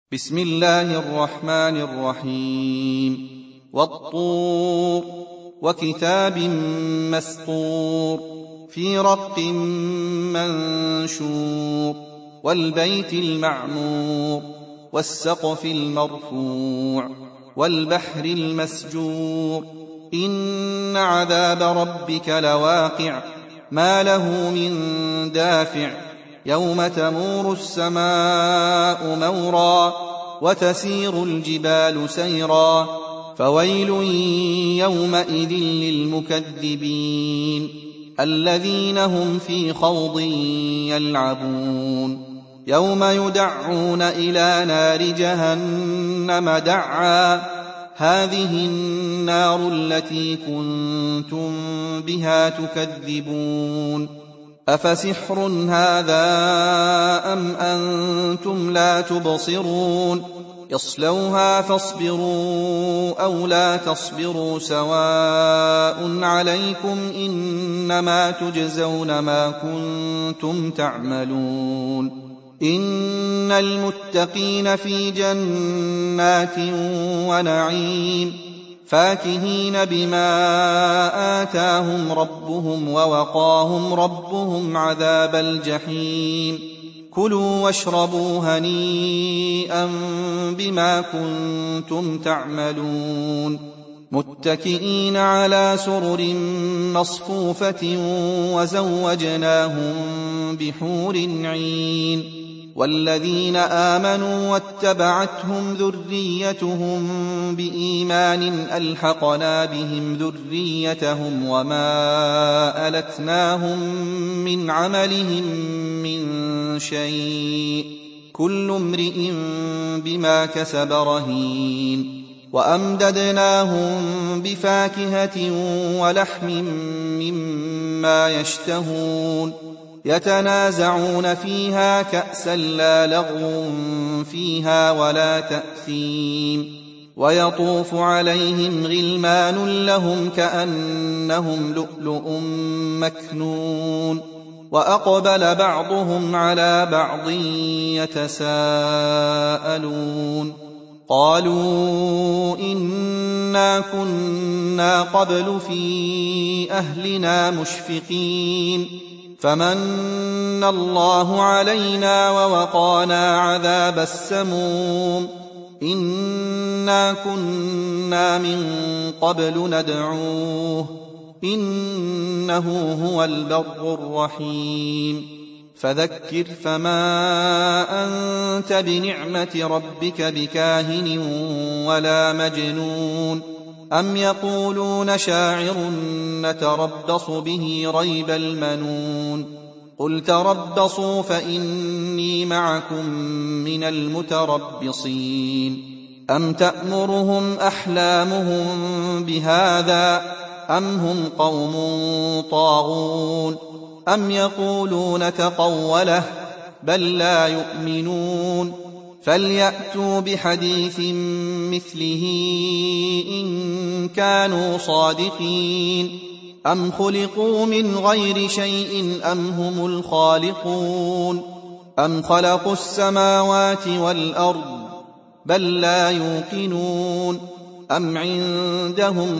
بسم الله الرحمن الرحيم. والطور وكتاب مسطور في رق منشور والبيت المعمور والسقف المرفوع والبحر المسجور إن عذاب ربك لواقع ما له من دافع يوم تمور السماء مورا وتسير الجبال سيرا فويل يومئذ للمكذبين الذين هم في خوض يلعبون يوم يدعون إلى نار جهنم دعا هذه النار التي كنتم بها تكذبون أفسحر هذا أم أنتم لا تبصرون يصلوها فاصبروا أو لا تصبروا سواء عليكم إنما تجزون ما كنتم تعملون إن المتقين في جنات ونعيم فاكهين بما آتاهم ربهم ووقاهم ربهم عذاب الجحيم كلوا واشربوا هنيئا بما كنتم تعملون متكئين على سرر مصفوفة وزوجناهم بحور عين والذين آمنوا واتبعتهم ذريتهم بإيمان ألحقنا بهم ذريتهم وما ألتناهم من عملهم من شيء كل امرئ بما كسب رهين وأمددناهم بفاكهة ولحم مما يشتهون يتنازعون فيها كأسا لا لغو فيها ولا تأثيم ويطوف عليهم غلمان لهم كأنهم لؤلؤ مكنون وأقبل بعضهم على بعض يتساءلون قالوا إنا كنا قبل في أهلنا مشفقين فمن الله علينا ووقانا عذاب السموم إنا كنا من قبل ندعوه إنه هو البر الرحيم فذكر فما أنت بنعمة ربك بكاهن ولا مجنون أم يقولون شاعر نتربص به ريب المنون قل تربصوا فإني معكم من المتربصين أم تأمرهم أحلامهم بهذا أم هم قوم طاغون أم يقولون تقوله بل لا يؤمنون فليأتوا بحديث مثله إن كانوا صادقين أم خلقوا من غير شيء أم هم الخالقون أم خلقوا السماوات والأرض بل لا يوقنون أم عندهم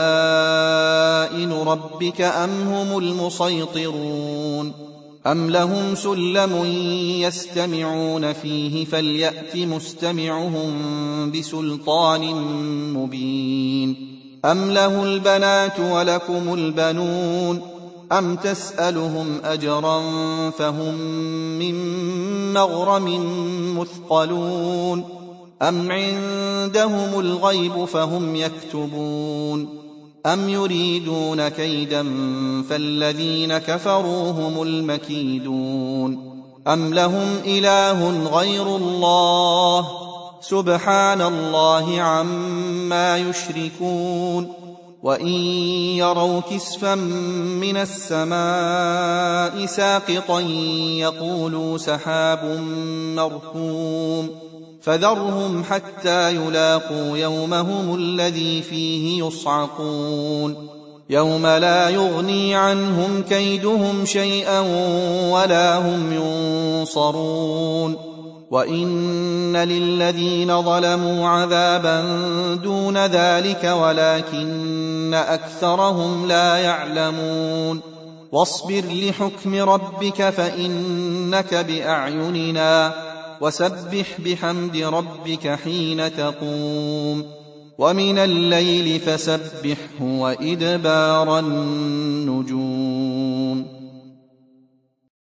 خزائن ربك أم هم المسيطرون أم لهم سلم يستمعون فيه فليأت مستمعهم بسلطان مبين أم له البنات ولكم البنون أم تسألهم أجرا فهم من مغرم مثقلون أم عندهم الغيب فهم يكتبون أم يريدون كيدا فالذين كفروا هم المكيدون أم لهم إله غير الله سبحان الله عما يشركون وإن يروا كسفا من السماء ساقطا يقولوا سحاب مركوم فذرهم حتى يلاقوا يومهم الذي فيه يصعقون يوم لا يغني عنهم كيدهم شيئا ولا هم ينصرون وإن للذين ظلموا عذابا دون ذلك ولكن أكثرهم لا يعلمون واصبر لحكم ربك فإنك بأعيننا وسبح بحمد ربك حين تقوم ومن الليل فسبحه وإدبار النجوم